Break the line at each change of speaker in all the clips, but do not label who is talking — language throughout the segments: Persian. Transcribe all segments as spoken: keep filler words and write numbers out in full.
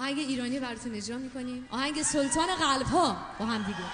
آهنگ ایرانی براتون اجرا میکنیم، آهنگ سلطان قلب ها با هم دیگه.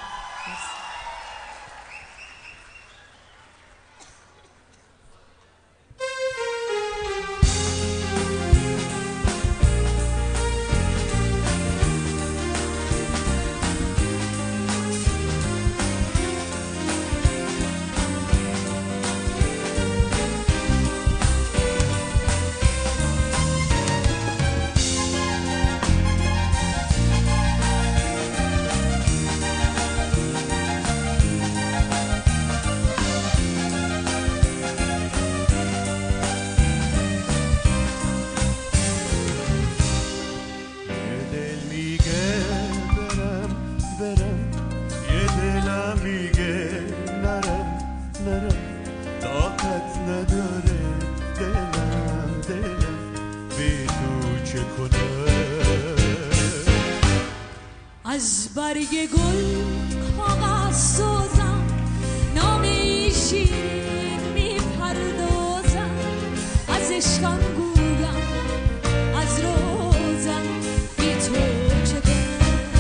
از برگ گل کاغذ سازم، نامی شیرین میپردازم، از عشقم گویم از رازم، بی تو چه کنم.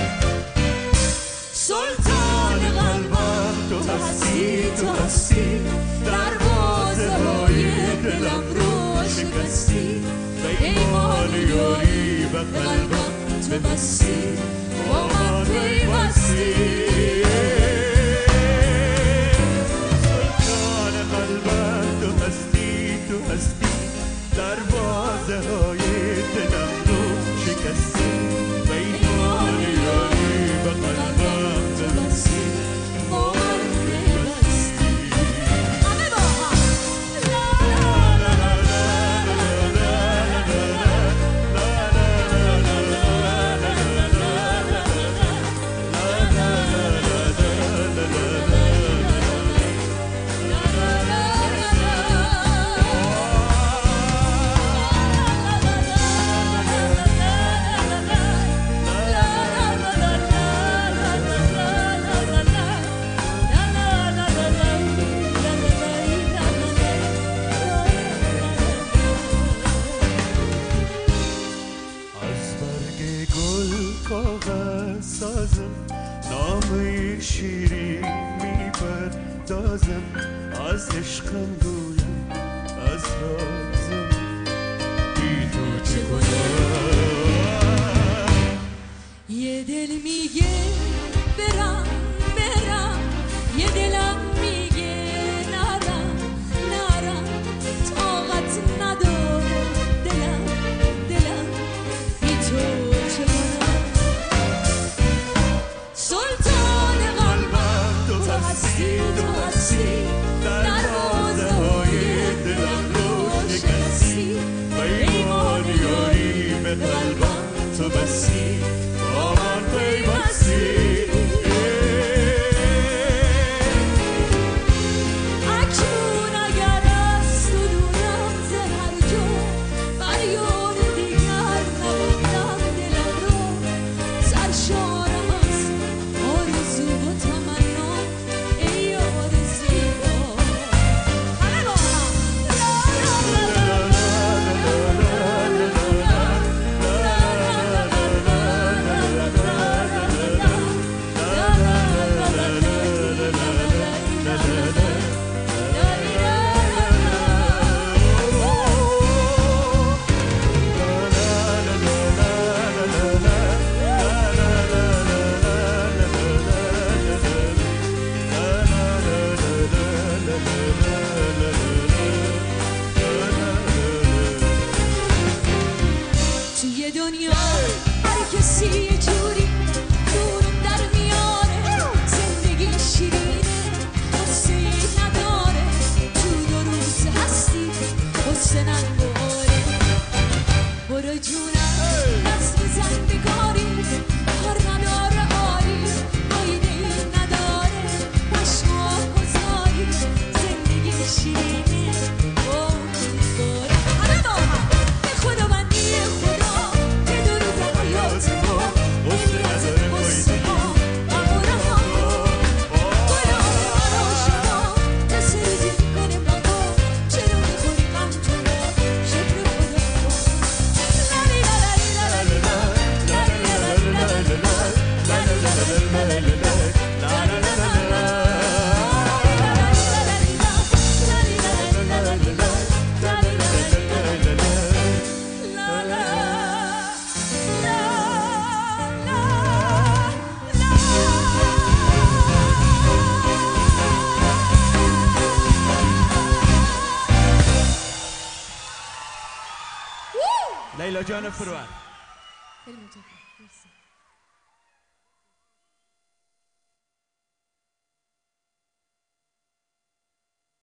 سلطان قلبم تو هستی، تو هستی، دروازه های دلم رو شکستی، پیمان یاری به قلبم تو بستی، با من پیوستی. سلطان قلبم تو هستی، تو هستی، دروازه های دلم رو شکستی، پیمان یاری به قلبم تو بستی، با من پیوستی. همه با هم شیرین میپردازم، از عشقم گویم از رازم، بی تو چه کنم. یه دل میگه برم برم، یه دلم میگه نرم نرم، طاقت نداره دلم دلم، بی تو چه کنم. سلطان تو هستی، تو هستی، دروازه های دلم رو شکستی، پیمان یاری به قلبم تو بستی، با من پیوستی. اکنون اگر از تو دورم ز هر جا، فریاد دیگر نبردم دلم رو، سرشارم از آرزو و تمنا، توی دنیا هر کسی یه جوری دورم در میاره، زندگی شیرینه قصه‌ای نداره، تو دو روز هستی قصه نداره. برو جونم دست بزن بکاری، کار نداره آری، فایده‌ای نداره، پشما گذاری، زندگی شیرینه باره. همه با هم به خدا بندی خدا، La
لیلا جان فرور.
خیلی متشکرم.